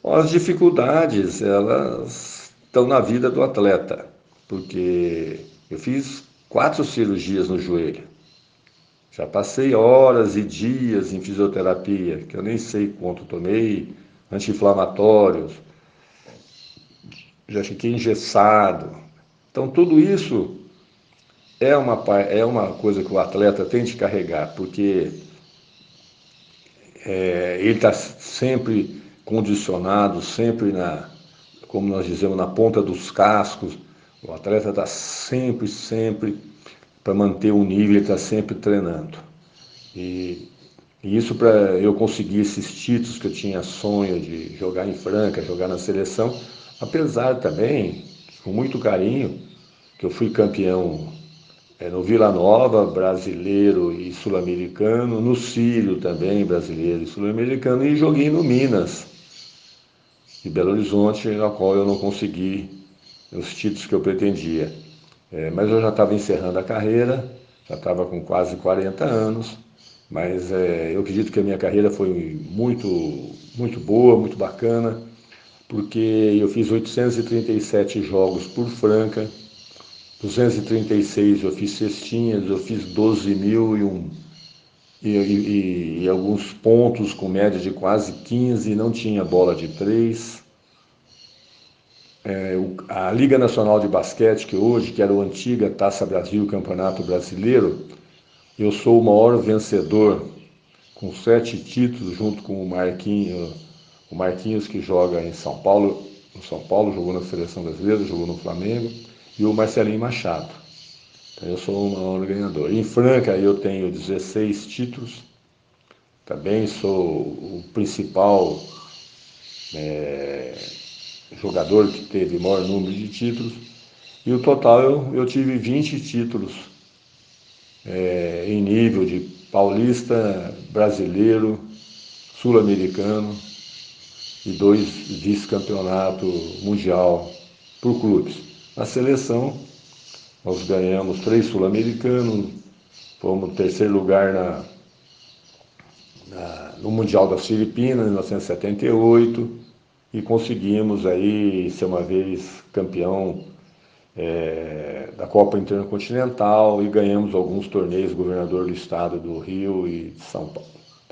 As dificuldades, elas estão na vida do atleta, porque eu fiz 4 cirurgias no joelho. Já passei horas e dias em fisioterapia, que eu nem sei quanto tomei, anti-inflamatórios, já fiquei engessado. Então, tudo isso é uma coisa que o atleta tem de carregar, porque ele está sempre condicionado, sempre como nós dizemos, na ponta dos cascos. O atleta está sempre, para manter o nível, ele está sempre treinando. E, e isso para eu conseguir esses títulos que eu tinha sonho de jogar em Franca, jogar na seleção, apesar também, com muito carinho, que eu fui campeão no Vila Nova, brasileiro e sul-americano, no Círio também, brasileiro e sul-americano, e joguei no Minas, de Belo Horizonte, na qual eu não consegui os títulos que eu pretendia. Mas eu já estava encerrando a carreira, já estava com quase 40 anos, mas eu acredito que a minha carreira foi muito boa, muito bacana, porque eu fiz 837 jogos por Franca, 236 eu fiz cestinhas, eu fiz 12.001 e alguns pontos com média de quase 15, não tinha bola de 3. A Liga Nacional de Basquete, que hoje, que era a antiga Taça Brasil, Campeonato Brasileiro, eu sou o maior vencedor, com 7 títulos, junto com o Marquinhos que joga em São Paulo, jogou na Seleção Brasileira, jogou no Flamengo, e o Marcelinho Machado. Então eu sou o maior ganhador. Em Franca eu tenho 16 títulos, também sou o principal jogador que teve o maior número de títulos, e o total eu tive 20 títulos em nível de paulista, brasileiro, sul-americano e 2 vice-campeonato mundial por clubes. Na seleção, nós ganhamos 3 sul-americanos, fomos terceiro lugar no Mundial das Filipinas, em 1978, e conseguimos aí ser uma vez campeão da Copa Intercontinental e ganhamos alguns torneios, governador do estado do Rio e de São Paulo.